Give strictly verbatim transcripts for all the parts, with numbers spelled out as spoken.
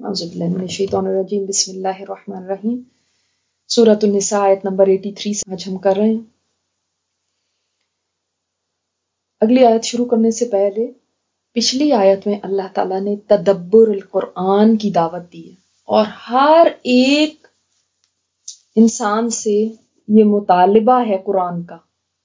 اعوذ باللہ من الشیطان الرجیم بسم اللہ الرحمن الرحیم سورۃ النساء آیت نمبر تراسی سے آج ہم کر رہے ہیں۔ اگلی آیت شروع کرنے سے پہلے پچھلی آیت میں اللہ تعالیٰ نے تدبر القرآن کی دعوت دی ہے اور ہر ایک انسان سے یہ مطالبہ ہے قرآن کا،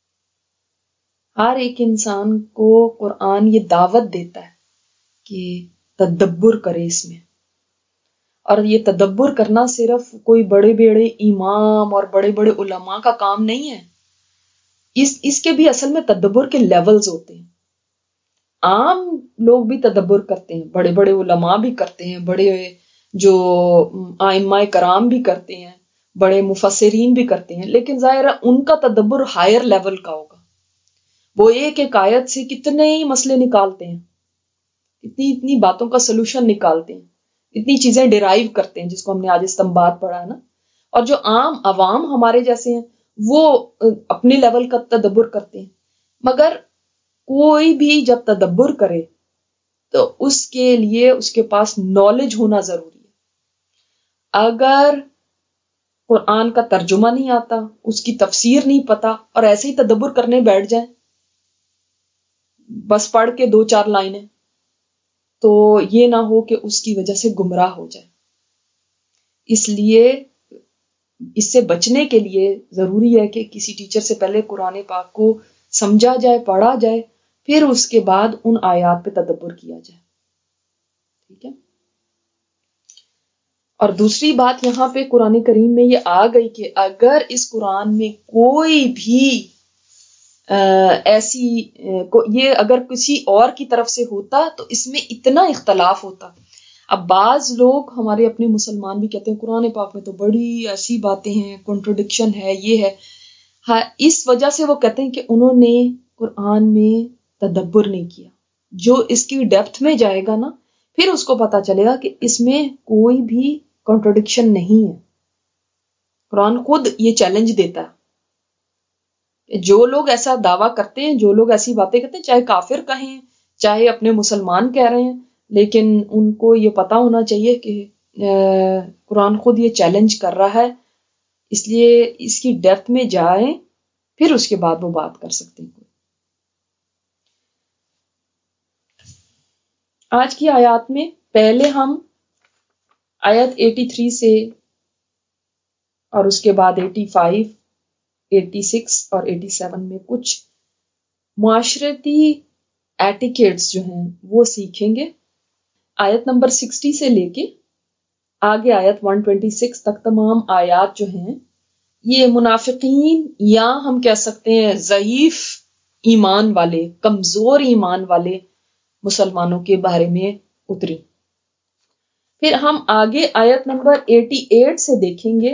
ہر ایک انسان کو قرآن یہ دعوت دیتا ہے کہ تدبر کرے اس میں، اور یہ تدبر کرنا صرف کوئی بڑے بڑے امام اور بڑے بڑے علماء کا کام نہیں ہے، اس اس کے بھی اصل میں تدبر کے لیولز ہوتے ہیں۔ عام لوگ بھی تدبر کرتے ہیں، بڑے بڑے علماء بھی کرتے ہیں، بڑے جو ائمہ کرام بھی کرتے ہیں، بڑے مفسرین بھی کرتے ہیں، لیکن ظاہر ہے ان کا تدبر ہائر لیول کا ہوگا۔ وہ ایک ایک آیت سے کتنے ہی مسئلے نکالتے ہیں، اتنی اتنی باتوں کا سلوشن نکالتے ہیں، اتنی چیزیں ڈیرائیو کرتے ہیں، جس کو ہم نے آج استنباط پڑھا ہے نا۔ اور جو عام عوام ہمارے جیسے ہیں وہ اپنے لیول کا تدبر کرتے ہیں، مگر کوئی بھی جب تدبر کرے تو اس کے لیے اس کے پاس نالج ہونا ضروری ہے۔ اگر قرآن کا ترجمہ نہیں آتا، اس کی تفسیر نہیں پتا اور ایسے ہی تدبر کرنے بیٹھ جائیں بس پڑھ کے دو چار لائنیں، تو یہ نہ ہو کہ اس کی وجہ سے گمراہ ہو جائے۔ اس لیے اس سے بچنے کے لیے ضروری ہے کہ کسی ٹیچر سے پہلے قرآن پاک کو سمجھا جائے، پڑھا جائے، پھر اس کے بعد ان آیات پہ تدبر کیا جائے، ٹھیک ہے۔ اور دوسری بات یہاں پہ قرآن کریم میں یہ آ گئی کہ اگر اس قرآن میں کوئی بھی ایسی یہ اگر کسی اور کی طرف سے ہوتا تو اس میں اتنا اختلاف ہوتا۔ اب بعض لوگ ہمارے اپنے مسلمان بھی کہتے ہیں قرآن پاک میں تو بڑی ایسی باتیں ہیں، کنٹروڈکشن ہے، یہ ہے، ہاں، اس وجہ سے وہ کہتے ہیں کہ انہوں نے قرآن میں تدبر نہیں کیا۔ جو اس کی ڈیپتھ میں جائے گا نا، پھر اس کو پتا چلے گا کہ اس میں کوئی بھی کنٹروڈکشن نہیں ہے۔ قرآن خود یہ چیلنج دیتا ہے، جو لوگ ایسا دعویٰ کرتے ہیں، جو لوگ ایسی باتیں کہتے ہیں، چاہے کافر کہیں چاہے اپنے مسلمان کہہ رہے ہیں، لیکن ان کو یہ پتا ہونا چاہیے کہ قرآن خود یہ چیلنج کر رہا ہے، اس لیے اس کی ڈیپتھ میں جائیں پھر اس کے بعد وہ بات کر سکتے ہیں۔ آج کی آیات میں پہلے ہم آیت تراسی سے اور اس کے بعد پچاسی، چھیاسی اور ساٹھ میں کچھ معاشرتی ایٹیکیٹس جو ہیں وہ سیکھیں گے۔ آیت نمبر ساٹھ سے لے کے آگے آیت ایک سو چھبیس تک تمام آیات جو ہیں یہ منافقین یا ہم کہہ سکتے ہیں ضعیف ایمان والے، کمزور ایمان والے مسلمانوں کے بارے میں اتری۔ پھر ہم آگے آیت نمبر اٹھاسی سے دیکھیں گے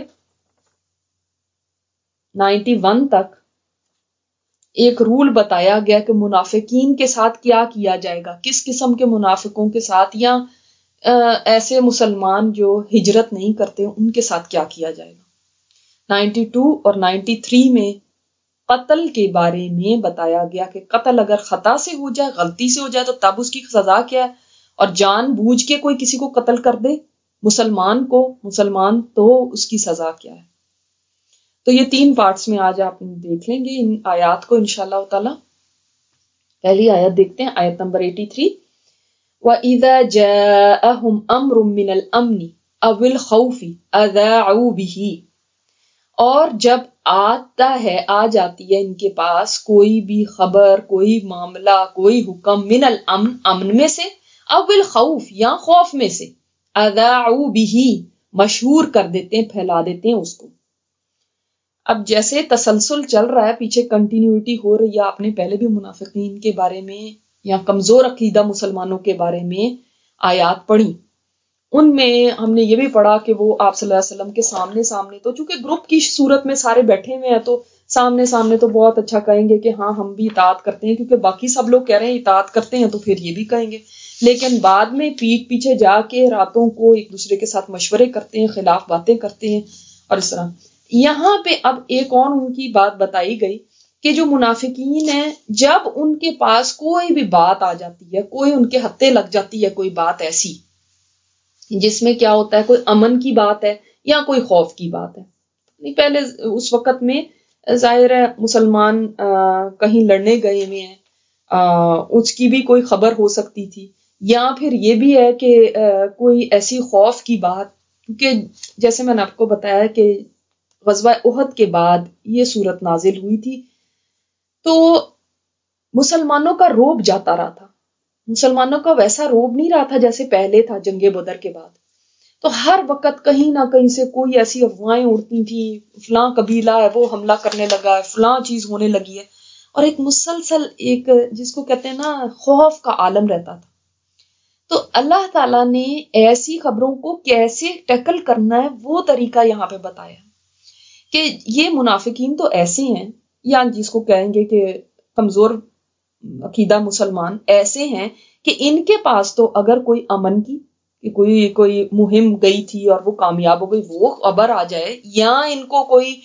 اکیانوے تک ایک رول بتایا گیا کہ منافقین کے ساتھ کیا کیا جائے گا، کس قسم کے منافقوں کے ساتھ، یا ایسے مسلمان جو ہجرت نہیں کرتے ان کے ساتھ کیا کیا جائے گا۔ بانوے اور ترانوے میں قتل کے بارے میں بتایا گیا کہ قتل اگر خطا سے ہو جائے، غلطی سے ہو جائے تو تب اس کی سزا کیا ہے، اور جان بوجھ کے کوئی کسی کو قتل کر دے مسلمان کو مسلمان تو اس کی سزا کیا ہے۔ تو یہ تین پارٹس میں آج آپ دیکھ لیں گے ان آیات کو انشاءاللہ تعالی۔ پہلی آیت دیکھتے ہیں، آیت نمبر تراسی۔ وَإِذَا جَاءَهُمْ أَمْرٌ مِّنَ الْأَمْنِ أَوِ الْخَوْفِ أَذَاعُوا بِهِ، اور جب آتا ہے آ جاتی ہے ان کے پاس کوئی بھی خبر، کوئی معاملہ، کوئی حکم، من الامن امن میں سے، او الخوف یا خوف میں سے، اذاعوا به مشہور کر دیتے ہیں، پھیلا دیتے ہیں اس کو۔ اب جیسے تسلسل چل رہا ہے، پیچھے کنٹینیوٹی ہو رہی ہے، آپ نے پہلے بھی منافقین کے بارے میں یا کمزور عقیدہ مسلمانوں کے بارے میں آیات پڑھی، ان میں ہم نے یہ بھی پڑھا کہ وہ آپ صلی اللہ علیہ وسلم کے سامنے سامنے تو چونکہ گروپ کی صورت میں سارے بیٹھے ہوئے ہیں تو سامنے سامنے تو بہت اچھا کہیں گے کہ ہاں ہم بھی اطاعت کرتے ہیں، کیونکہ باقی سب لوگ کہہ رہے ہیں اطاعت کرتے ہیں، تو پھر یہ بھی کہیں گے۔ لیکن بعد میں پیٹ پیچھے جا کے راتوں کو ایک دوسرے کے ساتھ مشورے کرتے ہیں، خلاف باتیں کرتے ہیں، اور اس طرح یہاں پہ اب ایک اور ان کی بات بتائی گئی کہ جو منافقین ہیں جب ان کے پاس کوئی بھی بات آ جاتی ہے، کوئی ان کے ہتھے لگ جاتی ہے، کوئی بات ایسی جس میں کیا ہوتا ہے کوئی امن کی بات ہے یا کوئی خوف کی بات ہے. پہلے اس وقت میں ظاہر ہے مسلمان کہیں لڑنے گئے ہوئے ہیں, اس کی بھی کوئی خبر ہو سکتی تھی, یا پھر یہ بھی ہے کہ کوئی ایسی خوف کی بات, کیونکہ جیسے میں نے آپ کو بتایا کہ غزوہ احد کے بعد یہ صورت نازل ہوئی تھی, تو مسلمانوں کا روب جاتا رہا تھا, مسلمانوں کا ویسا روب نہیں رہا تھا جیسے پہلے تھا جنگ بدر کے بعد. تو ہر وقت کہیں نہ کہیں سے کوئی ایسی افواہیں اڑتی تھیں, فلاں قبیلہ ہے وہ حملہ کرنے لگا ہے, فلاں چیز ہونے لگی ہے, اور ایک مسلسل ایک جس کو کہتے ہیں نا خوف کا عالم رہتا تھا. تو اللہ تعالیٰ نے ایسی خبروں کو کیسے ٹیکل کرنا ہے وہ طریقہ یہاں پہ بتایا کہ یہ منافقین تو ایسے ہیں, یا جس کو کہیں گے کہ کمزور عقیدہ مسلمان ایسے ہیں کہ ان کے پاس تو اگر کوئی امن کی کہ کوئی کوئی مہم گئی تھی اور وہ کامیاب ہو گئی وہ خبر آ جائے, یا ان کو کوئی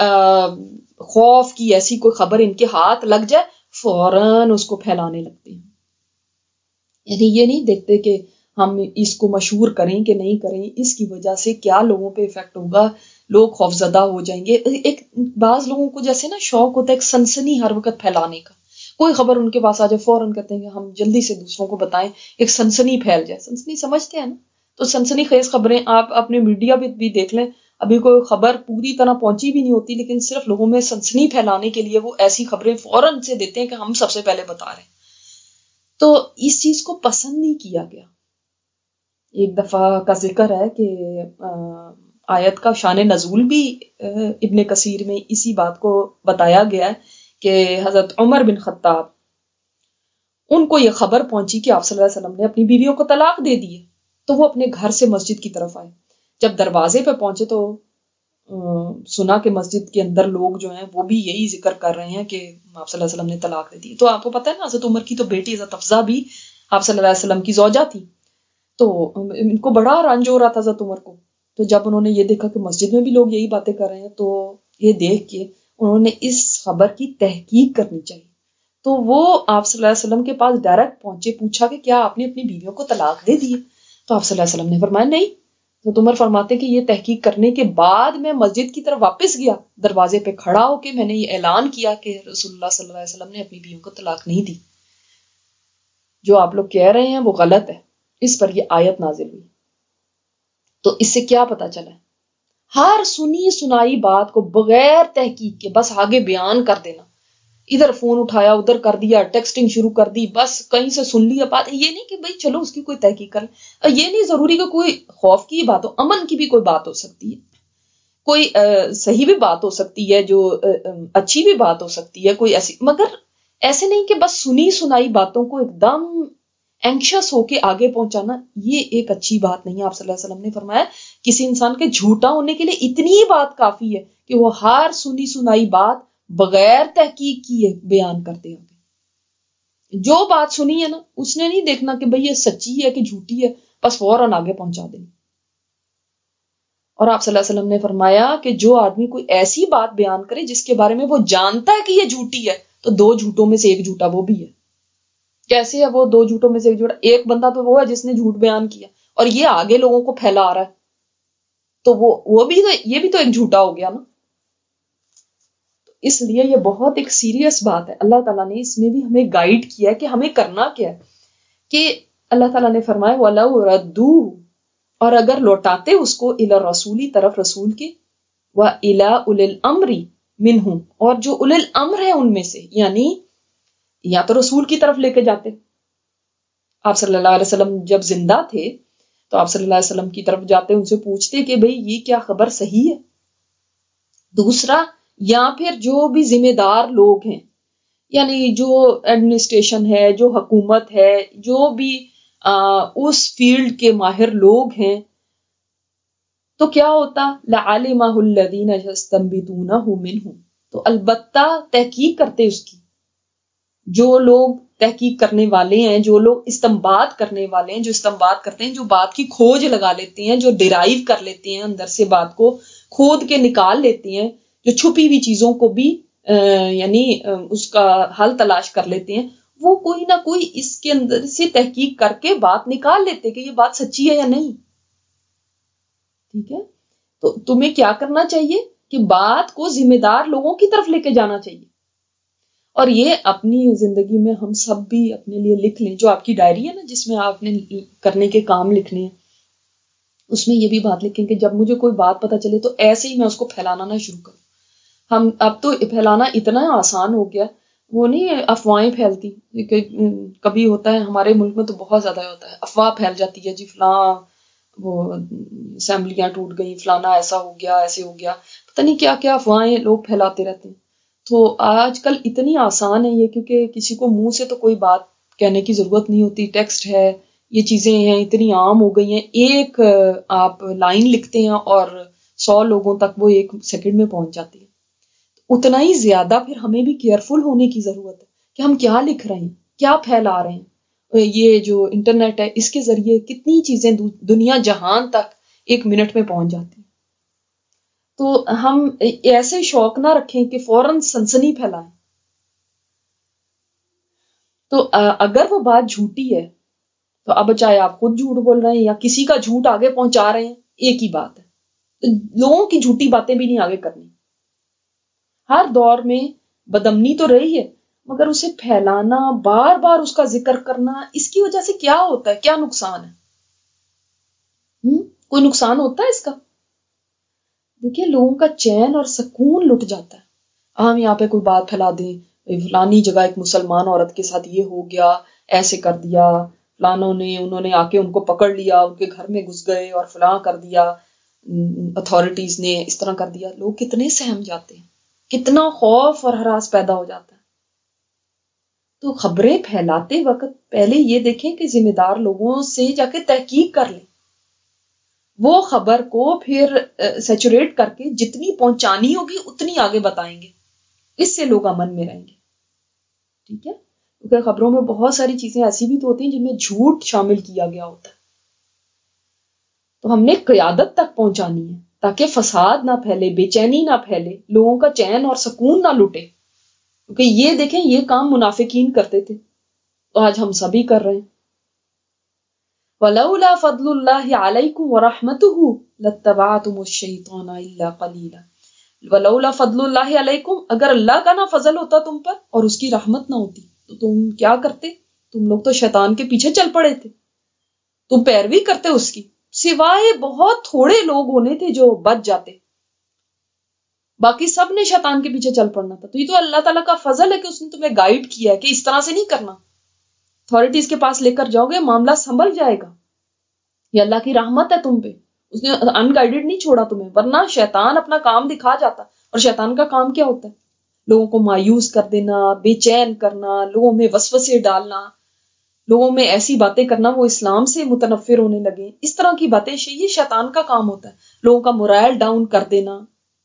خوف کی ایسی کوئی خبر ان کے ہاتھ لگ جائے, فوراً اس کو پھیلانے لگتے ہیں. یعنی یہ نہیں دیکھتے کہ ہم اس کو مشہور کریں کہ نہیں کریں, اس کی وجہ سے کیا لوگوں پہ افیکٹ ہوگا, لوگ خوفزدہ ہو جائیں گے. ایک بعض لوگوں کو جیسے نا شوق ہوتا ہے ایک سنسنی ہر وقت پھیلانے کا, کوئی خبر ان کے پاس آ جائے فوراً کہتے ہیں کہ ہم جلدی سے دوسروں کو بتائیں, ایک سنسنی پھیل جائے. سنسنی سمجھتے ہیں نا, تو سنسنی خیز خبریں آپ اپنے میڈیا پہ بھی دیکھ لیں, ابھی کوئی خبر پوری طرح پہنچی بھی نہیں ہوتی, لیکن صرف لوگوں میں سنسنی پھیلانے کے لیے وہ ایسی خبریں فوراً سے دیتے ہیں کہ ہم سب سے پہلے بتا رہے ہیں. تو اس چیز کو پسند نہیں کیا گیا. ایک دفعہ کا ذکر ہے کہ آیت کا شان نزول بھی ابن کثیر میں اسی بات کو بتایا گیا ہے کہ حضرت عمر بن خطاب ان کو یہ خبر پہنچی کہ آپ صلی اللہ علیہ وسلم نے اپنی بیویوں کو طلاق دے دی ہے, تو وہ اپنے گھر سے مسجد کی طرف آئے. جب دروازے پہ پہنچے تو سنا کہ مسجد کے اندر لوگ جو ہیں وہ بھی یہی ذکر کر رہے ہیں کہ آپ صلی اللہ علیہ وسلم نے طلاق دے دی. تو آپ کو پتہ ہے نا حضرت عمر کی تو بیٹی حضرت حفصہ بھی آپ صلی اللہ علیہ وسلم کی زوجہ تھی, تو ان کو بڑا رنج ہو رہا تھا حضرت عمر کو. تو جب انہوں نے یہ دیکھا کہ مسجد میں بھی لوگ یہی باتیں کر رہے ہیں, تو یہ دیکھ کے انہوں نے اس خبر کی تحقیق کرنی چاہیے. تو وہ آپ صلی اللہ علیہ وسلم کے پاس ڈائریکٹ پہنچے, پوچھا کہ کیا آپ نے اپنی بیویوں کو طلاق دے دی ہے؟ تو آپ صلی اللہ علیہ وسلم نے فرمایا نہیں. تو عمر فرماتے کہ یہ تحقیق کرنے کے بعد میں مسجد کی طرف واپس گیا, دروازے پہ کھڑا ہو کے میں نے یہ اعلان کیا کہ رسول اللہ صلی اللہ علیہ وسلم نے اپنی بیویوں کو طلاق نہیں دی, جو آپ لوگ کہہ رہے ہیں وہ غلط ہے. اس پر یہ آیت نازل ہوئی. تو اس سے کیا پتا چلا, ہر سنی سنائی بات کو بغیر تحقیق کے بس آگے بیان کر دینا, ادھر فون اٹھایا ادھر کر دیا, ٹیکسٹنگ شروع کر دی, بس کہیں سے سن لیا بات. یہ نہیں کہ بھائی چلو اس کی کوئی تحقیق کر لیں, یہ نہیں ضروری کہ کوئی خوف کی بات ہو, امن کی بھی کوئی بات ہو سکتی ہے, کوئی صحیح بھی بات ہو سکتی ہے, جو اچھی بھی بات ہو سکتی ہے کوئی ایسی, مگر ایسے نہیں کہ بس سنی سنائی باتوں کو ایک دم اینکشس ہو کے آگے پہنچانا, یہ ایک اچھی بات نہیں ہے. آپ صلی اللہ علیہ وسلم نے فرمایا کسی انسان کے جھوٹا ہونے کے لیے اتنی ہی بات کافی ہے کہ وہ ہر سنی سنائی بات بغیر تحقیق کیے بیان کرتے ہیں. جو بات سنی ہے نا اس نے نہیں دیکھنا کہ بھئی یہ سچی ہے کہ جھوٹی ہے, بس فوراً آگے پہنچا دیں. اور آپ صلی اللہ علیہ وسلم نے فرمایا کہ جو آدمی کوئی ایسی بات بیان کرے جس کے بارے میں وہ جانتا ہے کہ یہ جھوٹی ہے, تو دو جھوٹوں میں سے ایک جھوٹا وہ بھی ہے. کیسے ہے وہ دو جھوٹوں میں سے ایک جھوٹا؟ ایک بندہ تو وہ ہے جس نے جھوٹ بیان کیا اور یہ آگے لوگوں کو پھیلا رہا ہے, تو وہ وہ بھی تو یہ بھی تو ایک جھوٹا ہو گیا نا. اس لیے یہ بہت ایک سیریس بات ہے. اللہ تعالیٰ نے اس میں بھی ہمیں گائیڈ کیا کہ ہمیں کرنا کیا ہے, کہ اللہ تعالیٰ نے فرمایا وَلَوْ رَدُّوهُ, اور اگر لوٹاتے اس کو الی الرسولی طرف رسول کے, وَإِلَىٰ أُولِي الْأَمْرِ مِنْهُمْ, اور جو اُولِي الْأَمْرِ ہے ان میں سے, یعنی یا تو رسول کی طرف لے کے جاتے. آپ صلی اللہ علیہ وسلم جب زندہ تھے تو آپ صلی اللہ علیہ وسلم کی طرف جاتے, ان سے پوچھتے کہ بھئی یہ کیا خبر صحیح ہے. دوسرا, یا پھر جو بھی ذمہ دار لوگ ہیں, یعنی جو ایڈمنسٹریشن ہے, جو حکومت ہے, جو بھی آ, اس فیلڈ کے ماہر لوگ ہیں, تو کیا ہوتا لَعَلِمَهُ الَّذِينَ يَسْتَنبِطُونَهُ مِنْهُمْ, تو البتہ تحقیق کرتے اس کی جو لوگ تحقیق کرنے والے ہیں, جو لوگ استنباط کرنے والے ہیں, جو استنباط کرتے ہیں, جو بات کی کھوج لگا لیتے ہیں, جو ڈرائیو کر لیتے ہیں, اندر سے بات کو کھود کے نکال لیتے ہیں, جو چھپی ہوئی چیزوں کو بھی یعنی اس کا حل تلاش کر لیتے ہیں, وہ کوئی نہ کوئی اس کے اندر سے تحقیق کر کے بات نکال لیتے کہ یہ بات سچی ہے یا نہیں. ٹھیک ہے. تو تمہیں کیا کرنا چاہیے کہ بات کو ذمہ دار لوگوں کی طرف لے کے جانا چاہیے. اور یہ اپنی زندگی میں ہم سب بھی اپنے لیے لکھ لیں. جو آپ کی ڈائری ہے نا جس میں آپ نے کرنے کے کام لکھنے ہیں, اس میں یہ بھی بات لکھیں کہ جب مجھے کوئی بات پتہ چلے تو ایسے ہی میں اس کو پھیلانا نہ شروع کروں. ہم اب تو پھیلانا اتنا آسان ہو گیا, وہ نہیں افواہیں پھیلتی کہ کبھی ہوتا ہے ہمارے ملک میں تو بہت زیادہ ہوتا ہے, افواہ پھیل جاتی ہے جی فلاں وہ اسمبلیاں ٹوٹ گئی, فلانا ایسا ہو گیا, ایسے ہو گیا, پتہ نہیں کیا کیا افواہیں لوگ پھیلاتے رہتے ہیں. تو آج کل اتنی آسان ہے یہ, کیونکہ کسی کو منہ سے تو کوئی بات کہنے کی ضرورت نہیں ہوتی, ٹیکسٹ ہے, یہ چیزیں ہیں اتنی عام ہو گئی ہیں. ایک آپ لائن لکھتے ہیں اور سو لوگوں تک وہ ایک سیکنڈ میں پہنچ جاتی ہے. اتنا ہی زیادہ پھر ہمیں بھی کیئرفل ہونے کی ضرورت ہے کہ ہم کیا لکھ رہے ہیں, کیا پھیلا رہے ہیں. یہ جو انٹرنیٹ ہے اس کے ذریعے کتنی چیزیں دنیا جہان تک ایک منٹ میں پہنچ جاتی ہیں. تو ہم ایسے شوق نہ رکھیں کہ فوراً سنسنی پھیلائیں. تو اگر وہ بات جھوٹی ہے تو اب چاہے آپ خود جھوٹ بول رہے ہیں یا کسی کا جھوٹ آگے پہنچا رہے ہیں, ایک ہی بات ہے. لوگوں کی جھوٹی باتیں بھی نہیں آگے کرنی. ہر دور میں بدامنی تو رہی ہے, مگر اسے پھیلانا, بار بار اس کا ذکر کرنا, اس کی وجہ سے کیا ہوتا ہے, کیا نقصان ہے؟ ہم؟ کوئی نقصان ہوتا ہے اس کا؟ دیکھیں لوگوں کا چین اور سکون لٹ جاتا ہے. ہم یہاں پہ کوئی بات پھیلا دیں, فلانی جگہ ایک مسلمان عورت کے ساتھ یہ ہو گیا, ایسے کر دیا, فلانوں نے انہوں نے آ کے ان کو پکڑ لیا, ان کے گھر میں گھس گئے اور فلاں کر دیا, اتھارٹیز نے اس طرح کر دیا. لوگ کتنے سہم جاتے ہیں, کتنا خوف اور ہراس پیدا ہو جاتا ہے. تو خبریں پھیلاتے وقت پہلے یہ دیکھیں کہ ذمہ دار لوگوں سے جا کے تحقیق کر لیں. وہ خبر کو پھر سیچوریٹ کر کے جتنی پہنچانی ہوگی اتنی آگے بتائیں گے, اس سے لوگ امن میں رہیں گے. ٹھیک ہے, کیونکہ خبروں میں بہت ساری چیزیں ایسی بھی تو ہوتی ہیں جن میں جھوٹ شامل کیا گیا ہوتا ہے. تو ہم نے قیادت تک پہنچانی ہے تاکہ فساد نہ پھیلے, بے چینی نہ پھیلے, لوگوں کا چین اور سکون نہ لوٹے. کیونکہ یہ دیکھیں یہ کام منافقین کرتے تھے, تو آج ہم سبھی کر رہے ہیں. وَلَوْلَا فَضْلُ اللَّهِ عَلَيْكُمْ وَرَحْمَتُهُ لَاتَّبَعْتُمُ الشَّيْطَانَ إِلَّا قَلِيلًا. وَلَوْلَا فَضْلُ اللَّهِ عَلَيْكُمْ, اگر اللہ کا نہ فضل ہوتا تم پر اور اس کی رحمت نہ ہوتی تو تم کیا کرتے؟ تم لوگ تو شیطان کے پیچھے چل پڑے تھے, تم پیروی کرتے اس کی, سوائے بہت تھوڑے لوگ ہونے تھے جو بچ جاتے, باقی سب نے شیطان کے پیچھے چل پڑنا تھا. تو یہ تو اللہ تعالیٰ کا فضل ہے کہ اس نے تمہیں گائیڈ کیا ہے کہ اس طرح سے نہیں کرنا, اتھارٹیز کے پاس لے کر جاؤ گے معاملہ سنبھل جائے گا. یہ اللہ کی رحمت ہے تم پہ, اس نے ان گائیڈڈ نہیں چھوڑا تمہیں, ورنہ شیطان اپنا کام دکھا جاتا. اور شیطان کا کام کیا ہوتا ہے؟ لوگوں کو مایوس کر دینا, بے چین کرنا, لوگوں میں وسوسے ڈالنا, لوگوں میں ایسی باتیں کرنا وہ اسلام سے متنفر ہونے لگے, اس طرح کی باتیں. یہ شیطان کا کام ہوتا ہے, لوگوں کا morale ڈاؤن کر دینا.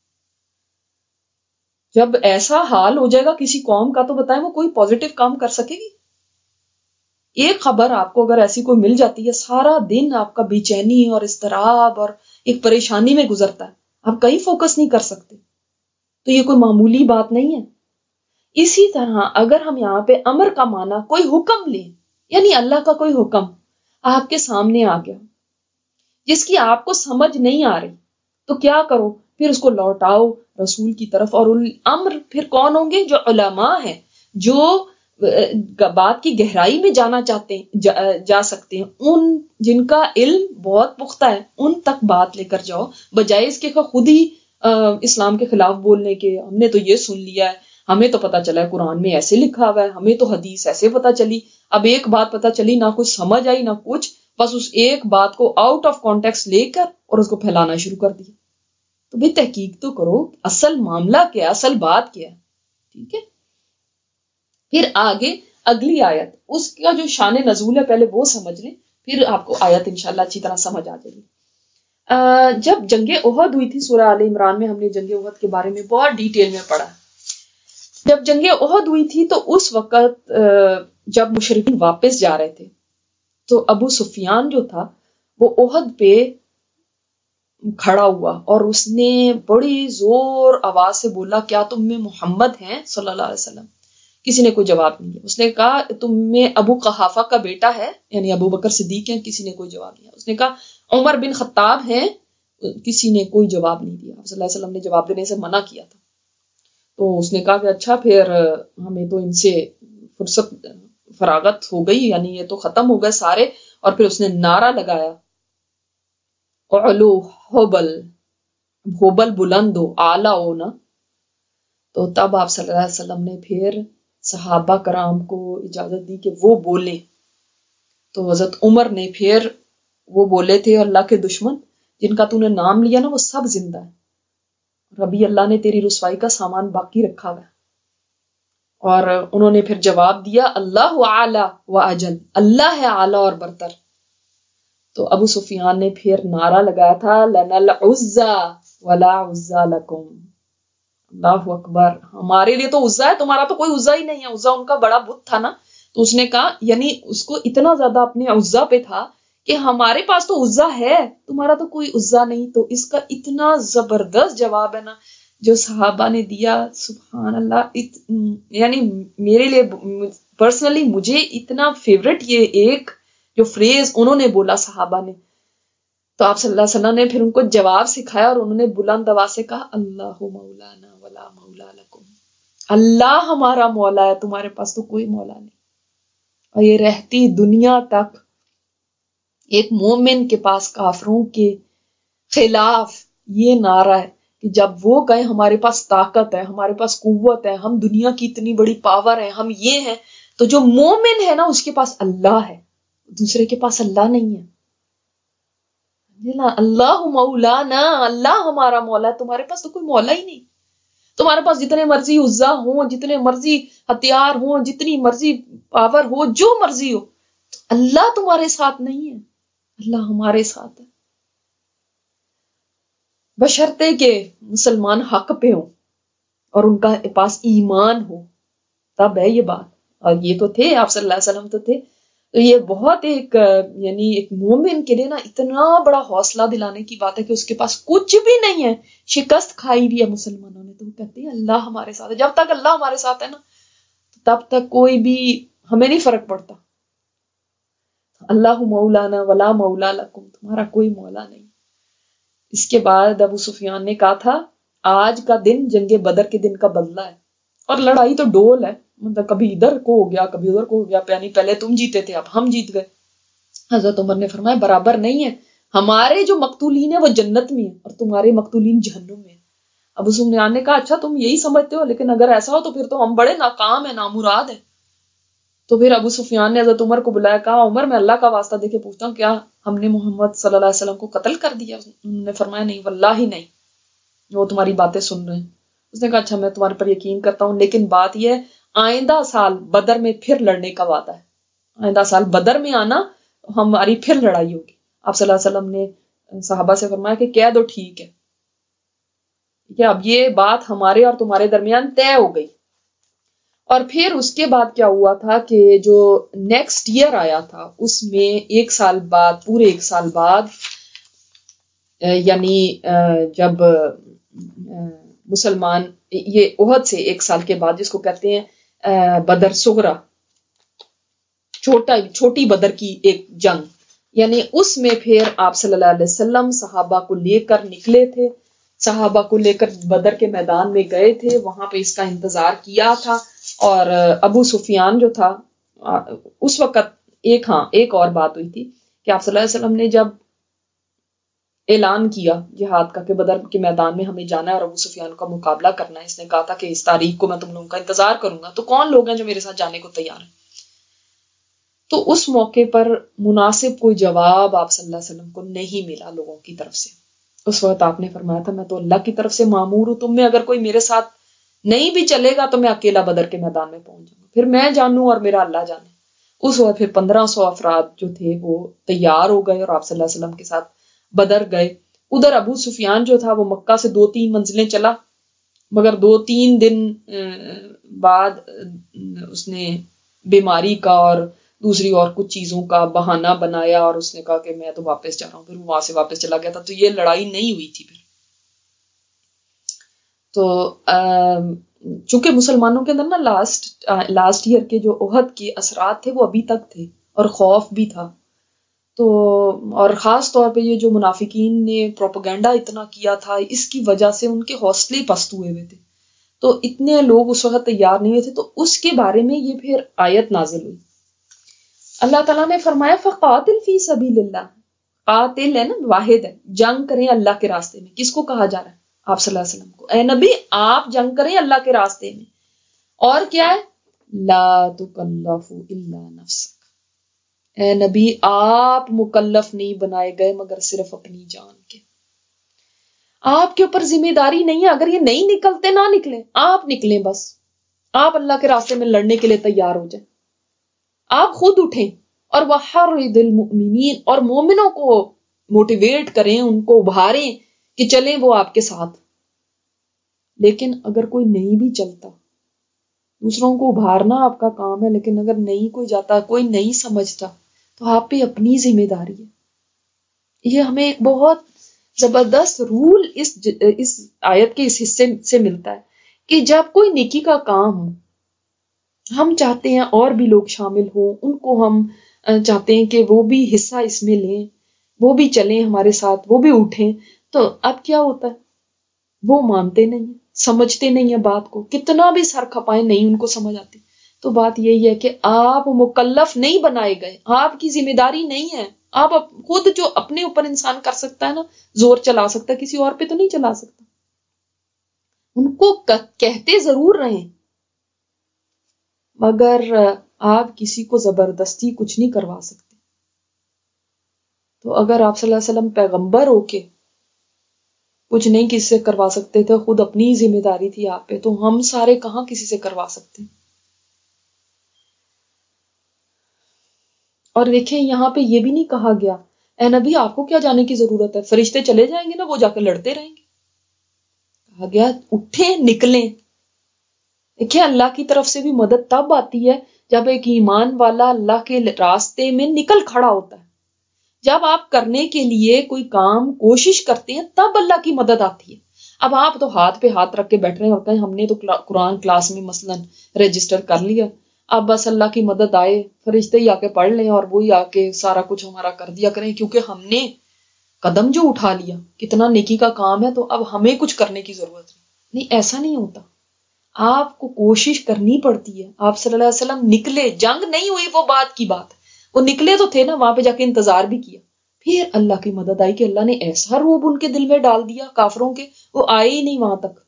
جب ایسا حال ہو جائے گا کسی قوم کا تو بتائیں وہ کوئی پازیٹیو کام کر سکے گی؟ ایک خبر آپ کو اگر ایسی کوئی مل جاتی ہے, سارا دن آپ کا بے چینی اور اضطراب اور ایک پریشانی میں گزرتا ہے, آپ کہیں فوکس نہیں کر سکتے. تو یہ کوئی معمولی بات نہیں ہے. اسی طرح اگر ہم یہاں پہ امر کا معنی کوئی حکم لیں, یعنی اللہ کا کوئی حکم آپ کے سامنے آ گیا جس کی آپ کو سمجھ نہیں آ رہی, تو کیا کرو؟ پھر اس کو لوٹاؤ رسول کی طرف. اور امر پھر کون ہوں گے؟ جو علماء ہیں, جو بات کی گہرائی میں جانا چاہتے ہیں, جا, جا سکتے ہیں, ان جن کا علم بہت پختہ ہے, ان تک بات لے کر جاؤ, بجائے اس کے خود ہی اسلام کے خلاف بولنے کے. ہم نے تو یہ سن لیا ہے, ہمیں تو پتا چلا ہے قرآن میں ایسے لکھا ہوا ہے, ہمیں تو حدیث ایسے پتا چلی. اب ایک بات پتا چلی, نہ کچھ سمجھ آئی نہ کچھ, بس اس ایک بات کو آؤٹ آف کانٹیکسٹ لے کر اور اس کو پھیلانا شروع کر دیا. تو بھی تحقیق تو کرو, اصل معاملہ کیا, اصل بات کیا ہے. ٹھیک ہے, پھر آگے اگلی آیت, اس کا جو شان نزول ہے پہلے وہ سمجھ لیں, پھر آپ کو آیت انشاءاللہ اچھی طرح سمجھ آ جائے گی. جب جنگ احد ہوئی تھی, سورہ آل عمران میں ہم نے جنگ احد کے بارے میں بہت ڈیٹیل میں پڑھا. جب جنگ احد ہوئی تھی تو اس وقت جب مشرکین واپس جا رہے تھے تو ابو سفیان جو تھا وہ احد پہ کھڑا ہوا اور اس نے بڑی زور آواز سے بولا, کیا تم میں محمد ہیں صلی اللہ علیہ وسلم؟ کسی نے کوئی جواب نہیں دیا. اس نے کہا, تم میں ابو قحافہ کا بیٹا ہے, یعنی ابو بکر صدیق ہیں؟ کسی نے کوئی جواب نہیں. اس نے کہا, عمر بن خطاب ہیں؟ کسی نے کوئی جواب نہیں دیا. آپ صلی اللہ علیہ وسلم نے جواب دینے سے منع کیا تھا. تو اس نے کہا کہ اچھا پھر ہمیں تو ان سے فرصت فراغت ہو گئی، یعنی یہ تو ختم ہو گئے سارے. اور پھر اس نے نعرہ لگایا اعلو ہوبل، ہوبل بلند ہو، اعلیٰ ہو نا. تو تب آپ صلی اللہ علیہ وسلم نے پھر صحابہ کرام کو اجازت دی کہ وہ بولیں. تو حضرت عمر نے پھر وہ بولے تھے اللہ کے دشمن جن کا تو نے نام لیا نا وہ سب زندہ ہے، ربی اللہ نے تیری رسوائی کا سامان باقی رکھا ہوا ہے. اور انہوں نے پھر جواب دیا اللہ اعلی و اجل، اللہ ہے اعلیٰ اور برتر. تو ابو سفیان نے پھر نعرہ لگایا تھا لنا العزا ولا عزا لکم. اللہ اکبر، ہمارے لیے تو عزا ہے، تمہارا تو کوئی عزا ہی نہیں ہے. عزا ان کا بڑا بت تھا نا. تو اس نے کہا، یعنی اس کو اتنا زیادہ اپنے عزا پہ تھا کہ ہمارے پاس تو عزا ہے، تمہارا تو کوئی عزا نہیں. تو اس کا اتنا زبردست جواب ہے نا جو صحابہ نے دیا، سبحان اللہ. ات... یعنی میرے لیے پرسنلی مجھے اتنا فیوریٹ یہ ایک جو فریز انہوں نے بولا صحابہ نے. تو آپ صلی اللہ علیہ وسلم نے پھر ان کو جواب سکھایا اور انہوں نے بلند آواز سے کہا اللہ مولانا ولا مولا لکم، اللہ ہمارا مولا ہے، تمہارے پاس تو کوئی مولا نہیں. اور یہ رہتی دنیا تک ایک مومن کے پاس کافروں کے خلاف یہ نعرہ ہے کہ جب وہ کہیں ہمارے پاس طاقت ہے، ہمارے پاس قوت ہے، ہم دنیا کی اتنی بڑی پاور ہے، ہم یہ ہیں. تو جو مومن ہے نا اس کے پاس اللہ ہے، دوسرے کے پاس اللہ نہیں ہے. اللہ مولانا، اللہ ہمارا مولا ہے، تمہارے پاس تو کوئی مولا ہی نہیں. تمہارے پاس جتنے مرضی عزا ہوں، جتنے مرضی ہتھیار ہوں، جتنی مرضی پاور ہو، جو مرضی ہو، اللہ تمہارے ساتھ نہیں ہے. اللہ ہمارے ساتھ ہے، بشرطے کہ مسلمان حق پہ ہوں اور ان کا پاس ایمان ہو، تب ہے یہ بات. اور یہ تو تھے، آپ صلی اللہ علیہ وسلم تو تھے. تو یہ بہت ایک یعنی ایک مومن کے لیے نا اتنا بڑا حوصلہ دلانے کی بات ہے کہ اس کے پاس کچھ بھی نہیں ہے، شکست کھائی بھی ہے مسلمانوں نے، تو وہ کہتے ہیں اللہ ہمارے ساتھ ہے. جب تک اللہ ہمارے ساتھ ہے نا تب تک کوئی بھی ہمیں نہیں فرق پڑتا. اللہ مولانا ولا مولا لکم، تمہارا کوئی مولا نہیں. اس کے بعد ابو سفیان نے کہا تھا آج کا دن جنگ بدر کے دن کا بدلہ ہے. اور لڑائی تو ڈول ہے، مطلب کبھی ادھر کو ہو گیا کبھی ادھر کو ہو گیا، یعنی پہلے تم جیتے تھے اب ہم جیت گئے. حضرت عمر نے فرمایا برابر نہیں ہے، ہمارے جو مقتولین ہیں وہ جنت میں ہیں اور تمہارے مقتولین جہنم میں ہیں. ابو سفیان نے کہا اچھا تم یہی سمجھتے ہو، لیکن اگر ایسا ہو تو پھر تو ہم بڑے ناکام ہیں، نامراد ہیں. تو پھر ابو سفیان نے حضرت عمر کو بلایا، کہا عمر میں اللہ کا واسطہ دے کے پوچھتا ہوں کیا ہم نے محمد صلی اللہ علیہ وسلم کو قتل کر دیا؟ انہوں نے فرمایا نہیں واللہ نہیں، وہ تمہاری باتیں سن رہے ہیں. اس نے کہا اچھا میں تمہارے پر یقین کرتا ہوں، لیکن بات یہ ہے آئندہ سال بدر میں پھر لڑنے کا وعدہ ہے، آئندہ سال بدر میں آنا ہماری پھر لڑائی ہوگی. آپ صلی اللہ علیہ وسلم نے صحابہ سے فرمایا کہ کہہ دو ٹھیک ہے، ٹھیک ہے اب یہ بات ہمارے اور تمہارے درمیان طے ہو گئی. اور پھر اس کے بعد کیا ہوا تھا کہ جو نیکسٹ ایئر آیا تھا اس میں ایک سال بعد، پورے ایک سال بعد، یعنی جب مسلمان یہ احد سے ایک سال کے بعد جس کو کہتے ہیں بدر صغرا، چھوٹا چھوٹی بدر کی ایک جنگ، یعنی اس میں پھر آپ صلی اللہ علیہ وسلم صحابہ کو لے کر نکلے تھے، صحابہ کو لے کر بدر کے میدان میں گئے تھے، وہاں پہ اس کا انتظار کیا تھا. اور ابو سفیان جو تھا اس وقت ایک ہاں ایک اور بات ہوئی تھی کہ آپ صلی اللہ علیہ وسلم نے جب اعلان کیا جہاد کا کہ بدر کے میدان میں ہمیں جانا ہے اور ابو سفیان کا مقابلہ کرنا ہے، اس نے کہا تھا کہ اس تاریخ کو میں تم لوگوں کا انتظار کروں گا، تو کون لوگ ہیں جو میرے ساتھ جانے کو تیار ہیں؟ تو اس موقع پر مناسب کوئی جواب آپ صلی اللہ علیہ وسلم کو نہیں ملا لوگوں کی طرف سے. اس وقت آپ نے فرمایا تھا میں تو اللہ کی طرف سے مامور ہوں، تم میں اگر کوئی میرے ساتھ نہیں بھی چلے گا تو میں اکیلا بدر کے میدان میں پہنچ جاؤں گا، پھر میں جانوں اور میرا اللہ جانے. اس وقت پھر پندرہ سو افراد جو تھے وہ تیار ہو گئے اور آپ صلی اللہ علیہ وسلم کے ساتھ بدر گئے. ادھر ابو سفیان جو تھا وہ مکہ سے دو تین منزلیں چلا، مگر دو تین دن بعد اس نے بیماری کا اور دوسری اور کچھ چیزوں کا بہانہ بنایا اور اس نے کہا کہ میں تو واپس جا رہا ہوں، پھر وہ وہاں سے واپس چلا گیا تھا. تو یہ لڑائی نہیں ہوئی تھی. پھر تو چونکہ مسلمانوں کے اندر نا لاسٹ لاسٹ ایئر کے جو احد کے اثرات تھے وہ ابھی تک تھے اور خوف بھی تھا، تو اور خاص طور پہ یہ جو منافقین نے پروپیگنڈا اتنا کیا تھا، اس کی وجہ سے ان کے حوصلے پست ہوئے ہوئے تھے، تو اتنے لوگ اس وقت تیار نہیں ہوئے تھے، تو اس کے بارے میں یہ پھر آیت نازل ہوئی۔ اللہ تعالیٰ نے فرمایا فقاتل فی سبیل اللہ، قاتل ہے نا، واحد ہے، جنگ کریں اللہ کے راستے میں۔ کس کو کہا جا رہا ہے؟ آپ صلی اللہ علیہ وسلم کو، اے نبی آپ جنگ کریں اللہ کے راستے میں، اور کیا ہے؟ لا تکلف الا نفسک، اے نبی آپ مکلف نہیں بنائے گئے مگر صرف اپنی جان کے، آپ کے اوپر ذمہ داری نہیں ہے، اگر یہ نہیں نکلتے نہ نکلیں، آپ نکلیں، بس آپ اللہ کے راستے میں لڑنے کے لیے تیار ہو جائیں، آپ خود اٹھیں، اور وحرض المؤمنین، اور مومنوں کو موٹیویٹ کریں، ان کو ابھاریں کہ چلیں وہ آپ کے ساتھ۔ لیکن اگر کوئی نہیں بھی چلتا، دوسروں کو ابھارنا آپ کا کام ہے، لیکن اگر نہیں کوئی جاتا، کوئی نہیں سمجھتا، تو آپ پہ اپنی ذمہ داری ہے۔ یہ ہمیں ایک بہت زبردست رول اس اس آیت کے اس حصے سے ملتا ہے کہ جب کوئی نیکی کا کام ہو، ہم چاہتے ہیں اور بھی لوگ شامل ہوں، ان کو ہم چاہتے ہیں کہ وہ بھی حصہ اس میں لیں، وہ بھی چلیں ہمارے ساتھ، وہ بھی اٹھیں، تو اب کیا ہوتا ہے؟ وہ مانتے نہیں ہیں، سمجھتے نہیں ہیں بات کو، کتنا بھی سر کھپائیں نہیں ان کو سمجھ آتی۔ تو بات یہی ہے کہ آپ مکلف نہیں بنائے گئے، آپ کی ذمہ داری نہیں ہے، آپ خود جو اپنے اوپر انسان کر سکتا ہے نا، زور چلا سکتا ہے، کسی اور پہ تو نہیں چلا سکتا۔ ان کو کہتے ضرور رہیں، مگر آپ کسی کو زبردستی کچھ نہیں کروا سکتے۔ تو اگر آپ صلی اللہ علیہ وسلم پیغمبر ہو کے کچھ نہیں کسی سے کروا سکتے تھے، خود اپنی ذمہ داری تھی آپ پہ، تو ہم سارے کہاں کسی سے کروا سکتے ہیں؟ اور دیکھیں یہاں پہ یہ بھی نہیں کہا گیا اے نبی آپ کو کیا جانے کی ضرورت ہے، فرشتے چلے جائیں گے نا، وہ جا کے لڑتے رہیں گے۔ کہا گیا اٹھیں، نکلیں۔ دیکھیں اللہ کی طرف سے بھی مدد تب آتی ہے جب ایک ایمان والا اللہ کے راستے میں نکل کھڑا ہوتا ہے۔ جب آپ کرنے کے لیے کوئی کام کوشش کرتے ہیں تب اللہ کی مدد آتی ہے۔ اب آپ تو ہاتھ پہ ہاتھ رکھ کے بیٹھ رہے ہیں اور کہیں ہم نے تو قرآن کلاس میں مثلا رجسٹر کر لیا، اب بس اللہ کی مدد آئے، فرشتے ہی آ کے پڑھ لیں اور وہی آ کے سارا کچھ ہمارا کر دیا کریں، کیونکہ ہم نے قدم جو اٹھا لیا، کتنا نیکی کا کام ہے، تو اب ہمیں کچھ کرنے کی ضرورت نہیں۔ نہیں، ایسا نہیں ہوتا، آپ کو کوشش کرنی پڑتی ہے۔ آپ صلی اللہ علیہ وسلم نکلے، جنگ نہیں ہوئی وہ بات کی بات، وہ نکلے تو تھے نا، وہاں پہ جا کے انتظار بھی کیا، پھر اللہ کی مدد آئی کہ اللہ نے ایسا روب ان کے دل میں ڈال دیا کافروں کے، وہ آئے ہی نہیں وہاں تک۔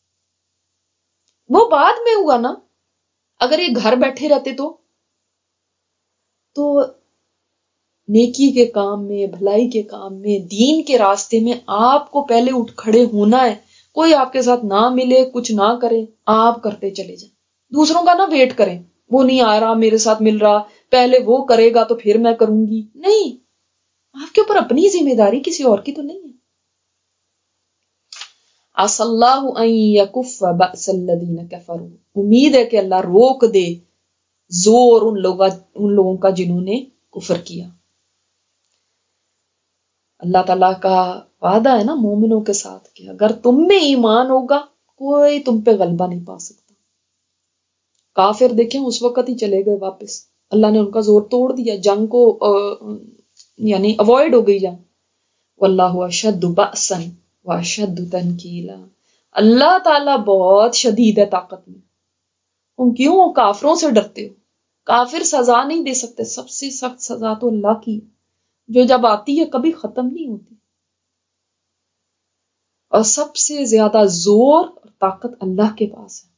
وہ بعد میں ہوا نا، اگر یہ گھر بیٹھے رہتے تو تو نیکی کے کام میں، بھلائی کے کام میں، دین کے راستے میں آپ کو پہلے اٹھ کھڑے ہونا ہے۔ کوئی آپ کے ساتھ نہ ملے، کچھ نہ کرے، آپ کرتے چلے جائیں، دوسروں کا نہ ویٹ کریں، وہ نہیں آ رہا میرے ساتھ مل رہا، پہلے وہ کرے گا تو پھر میں کروں گی، نہیں، آپ کے اوپر اپنی ذمہ داری، کسی اور کی تو نہیں ہے۔ عسى الله ان يكف بأس الذين كفروا، امید ہے کہ اللہ روک دے زور ان لوگوں ان لوگوں کا جنہوں نے کفر کیا۔ اللہ تعالیٰ کا وعدہ ہے نا مومنوں کے ساتھ کہ اگر تم میں ایمان ہوگا کوئی تم پہ غلبہ نہیں پا سکتا۔ کافر دیکھیں اس وقت ہی چلے گئے واپس، اللہ نے ان کا زور توڑ دیا، جنگ کو یعنی اوائڈ ہو گئی جنگ۔ واللہ اشد بأسا واشد تنکیلا، اللہ تعالیٰ بہت شدید ہے طاقت میں۔ تم کیوں کافروں سے ڈرتے ہو؟ کافر سزا نہیں دے سکتے، سب سے سخت سزا تو اللہ کی ہے، جو جب آتی ہے کبھی ختم نہیں ہوتی، اور سب سے زیادہ زور اور طاقت اللہ کے پاس ہے۔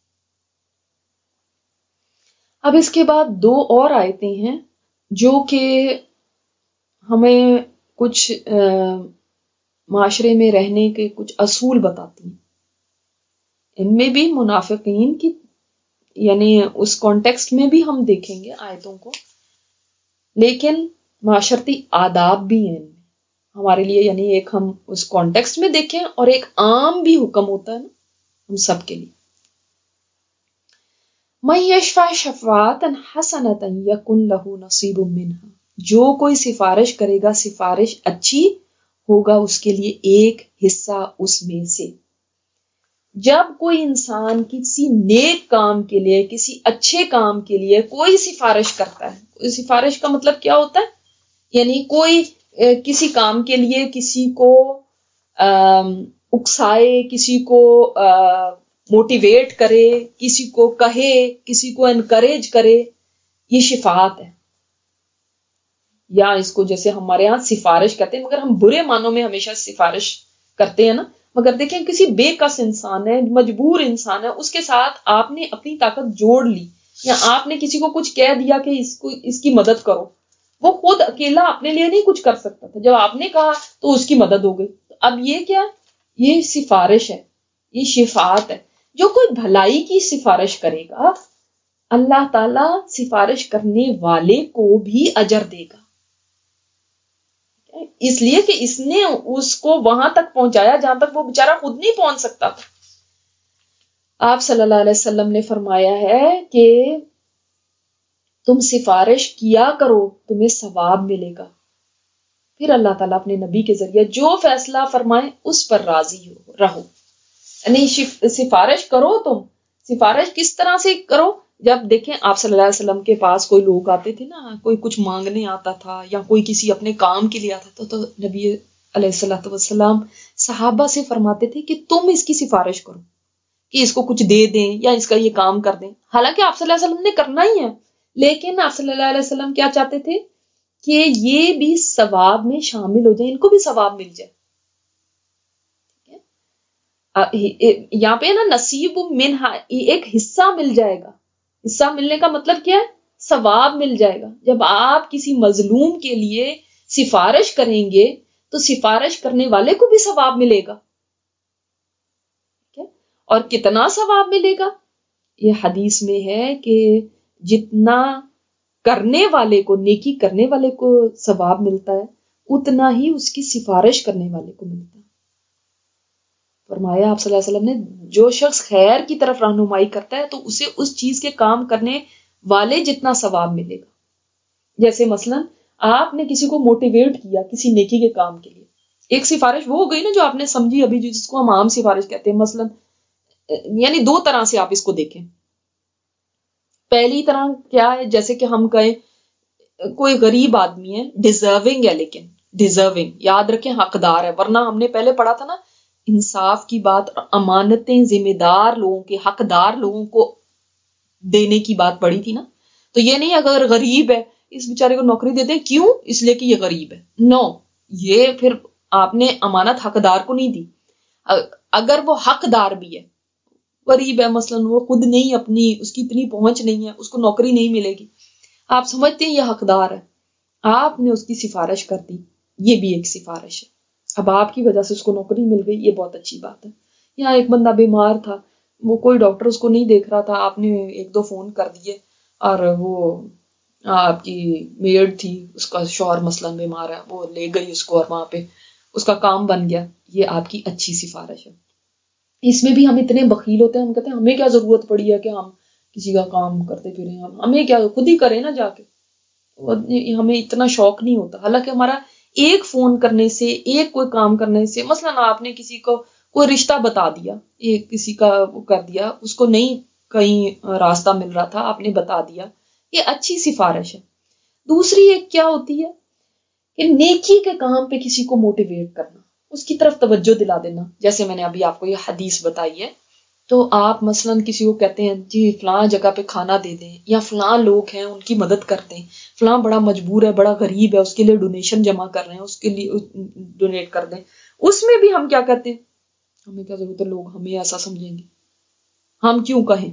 اب اس کے بعد دو اور آیتیں ہیں جو کہ ہمیں کچھ معاشرے میں رہنے کے کچھ اصول بتاتی ہیں۔ ان میں بھی منافقین کی یعنی اس کانٹیکسٹ میں بھی ہم دیکھیں گے آیتوں کو، لیکن معاشرتی آداب بھی ہیں ہمارے لیے، یعنی ایک ہم اس کانٹیکسٹ میں دیکھیں اور ایک عام بھی حکم ہوتا ہے نا ہم سب کے لیے۔ مَن یشفع شفاعۃ حسنۃ یکن لہ نصیب منہا، جو کوئی سفارش کرے گا سفارش اچھی، ہوگا اس کے لیے ایک حصہ اس میں سے۔ جب کوئی انسان کسی نیک کام کے لیے، کسی اچھے کام کے لیے کوئی سفارش کرتا ہے، سفارش کا مطلب کیا ہوتا ہے؟ یعنی کوئی کسی کام کے لیے کسی کو اکسائے، کسی کو موٹیویٹ کرے، کسی کو کہے، کسی کو انکریج کرے، یہ شفاعت ہے. یا اس کو جیسے ہمارے یہاں سفارش کہتے ہیں، مگر ہم برے معنوں میں ہمیشہ سفارش کرتے ہیں نا. مگر دیکھیں کسی بے کس انسان ہے، مجبور انسان ہے، اس کے ساتھ آپ نے اپنی طاقت جوڑ لی، یا آپ نے کسی کو کچھ کہہ دیا کہ اس کو اس کی مدد کرو، وہ خود اکیلا اپنے لیے نہیں کچھ کر سکتا تھا، جب آپ نے کہا تو اس کی مدد ہو گئی. اب یہ کیا ہے؟ یہ سفارش ہے، یہ شفاعت ہے. جو کوئی بھلائی کی سفارش کرے گا، اللہ تعالی سفارش کرنے والے کو بھی اجر دے گا، اس لیے کہ اس نے اس کو وہاں تک پہنچایا جہاں تک وہ بیچارہ خود نہیں پہنچ سکتا تھا. آپ صلی اللہ علیہ وسلم نے فرمایا ہے کہ تم سفارش کیا کرو، تمہیں ثواب ملے گا. پھر اللہ تعالیٰ اپنے نبی کے ذریعے جو فیصلہ فرمائے اس پر راضی ہو رہو. یعنی سفارش کرو. تم سفارش کس طرح سے کرو؟ جب دیکھیں آپ صلی اللہ علیہ وسلم کے پاس کوئی لوگ آتے تھے نا، کوئی کچھ مانگنے آتا تھا یا کوئی کسی اپنے کام کے لیے آتا تھا، تو نبی علیہ الصلوۃ والسلام صحابہ سے فرماتے تھے کہ تم اس کی سفارش کرو کہ اس کو کچھ دے دیں یا اس کا یہ کام کر دیں. حالانکہ آپ صلی اللہ علیہ وسلم نے کرنا ہی ہے، لیکن آپ صلی اللہ علیہ وسلم کیا چاہتے تھے کہ یہ بھی ثواب میں شامل ہو جائے، ان کو بھی ثواب مل جائے. یہاں پہ نا نصیب منہا، ایک حصہ مل جائے گا. حصہ ملنے کا مطلب کیا ہے؟ ثواب مل جائے گا. جب آپ کسی مظلوم کے لیے سفارش کریں گے تو سفارش کرنے والے کو بھی ثواب ملے گا. اور کتنا ثواب ملے گا؟ یہ حدیث میں ہے کہ جتنا کرنے والے کو، نیکی کرنے والے کو ثواب ملتا ہے، اتنا ہی اس کی سفارش کرنے والے کو ملتا ہے. فرمایا آپ صلی اللہ علیہ وسلم نے، جو شخص خیر کی طرف رہنمائی کرتا ہے تو اسے اس چیز کے کام کرنے والے جتنا ثواب ملے گا. جیسے مثلا آپ نے کسی کو موٹیویٹ کیا کسی نیکی کے کام کے لیے، ایک سفارش وہ ہو گئی نا جو آپ نے سمجھی ابھی، جس کو ہم عام سفارش کہتے ہیں. مثلا یعنی دو طرح سے آپ اس کو دیکھیں. پہلی طرح کیا ہے؟ جیسے کہ ہم کہیں کوئی غریب آدمی ہے، ڈیزرونگ ہے، لیکن ڈیزرونگ یاد رکھیں حقدار ہے. ورنہ ہم نے پہلے پڑھا تھا نا انصاف کی بات، اور امانتیں ذمہ دار لوگوں کے، حقدار لوگوں کو دینے کی بات پڑھی تھی نا. تو یہ نہیں اگر غریب ہے اس بیچارے کو نوکری دے دیں، کیوں؟ اس لیے کہ یہ غریب ہے. نو، یہ پھر آپ نے امانت حقدار کو نہیں دی. اگر وہ حقدار بھی ہے، غریب ہے، مثلا وہ خود نہیں، اپنی اس کی اتنی پہنچ نہیں ہے، اس کو نوکری نہیں ملے گی، آپ سمجھتے ہیں یہ حقدار ہے، آپ نے اس کی سفارش کر دی، یہ بھی ایک سفارش ہے. اب آپ کی وجہ سے اس کو نوکری مل گئی، یہ بہت اچھی بات ہے. یہاں ایک بندہ بیمار تھا، وہ کوئی ڈاکٹر اس کو نہیں دیکھ رہا تھا، آپ نے ایک دو فون کر دیے، اور وہ آپ کی میڈ تھی، اس کا شوہر مثلا بیمار ہے، وہ لے گئی اس کو اور وہاں پہ اس کا کام بن گیا. یہ آپ کی اچھی سفارش ہے. اس میں بھی ہم اتنے بخیل ہوتے ہیں، ہم کہتے ہیں ہمیں کیا ضرورت پڑی ہے کہ ہم کسی کا کام کرتے پھریں، ہمیں کیا، خود ہی کریں نا جا کے. ہمیں اتنا شوق نہیں ہوتا. حالانکہ ہمارا ایک فون کرنے سے، ایک کوئی کام کرنے سے، مثلا آپ نے کسی کو کوئی رشتہ بتا دیا، ایک کسی کا وہ کر دیا، اس کو نہیں کہیں راستہ مل رہا تھا، آپ نے بتا دیا، یہ اچھی سفارش ہے. دوسری ایک کیا ہوتی ہے کہ نیکی کے کام پہ کسی کو موٹیویٹ کرنا، اس کی طرف توجہ دلا دینا. جیسے میں نے ابھی آپ کو یہ حدیث بتائی ہے، تو آپ مثلا کسی کو کہتے ہیں جی فلاں جگہ پہ کھانا دے دیں، یا فلاں لوگ ہیں ان کی مدد کرتے ہیں، فلاں بڑا مجبور ہے، بڑا غریب ہے، اس کے لیے ڈونیشن جمع کر رہے ہیں، اس کے لیے ڈونیٹ کر دیں. اس میں بھی ہم کیا کہتے ہیں، ہمیں کیا ضرورت ہے، لوگ ہمیں ایسا سمجھیں گے، ہم کیوں کہیں.